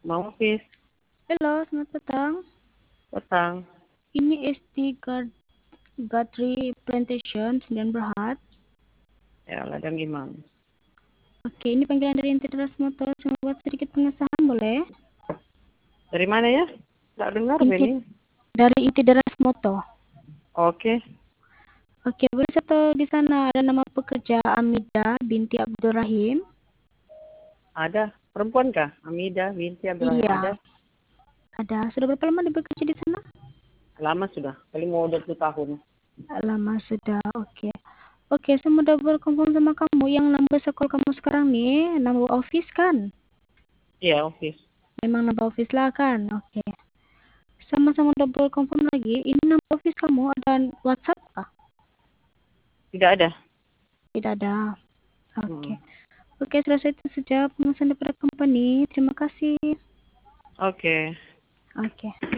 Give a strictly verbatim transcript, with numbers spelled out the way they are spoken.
Mau office. Halo, selamat petang. Petang. Ini S T Gad Gadri Plantation, Sembilan Berhad. Ya, ladang gimana? Oke, ini panggilan dari Integras Motor. Cuma buat sedikit pengesahan, boleh? Dari mana ya? Nggak dengar Inti ini. dari Integras Motor. Oke. Oke, boleh saya tahu di sana ada nama pekerja Amida binti Abdurrahim? Ada. Perempuan kah? Amida binti Abdurrahim. Iya, Ada. ada. Sudah berapa lama dia bekerja di sana? Lama sudah. Paling mau dua puluh tahun. Lama sudah, oke. Oke, saya mau double confirm sama kamu. Yang nambah sekolah kamu sekarang nih, nambah office kan? Iya, office. Memang nambah office lah kan? Oke. Sama-sama double confirm lagi. Ini nama office kamu ada WhatsApp kah? Tidak ada. Tidak ada. Oke. Hmm. Oke, selesai itu saja pengesahan daripada company. Terima kasih. Oke. Oke.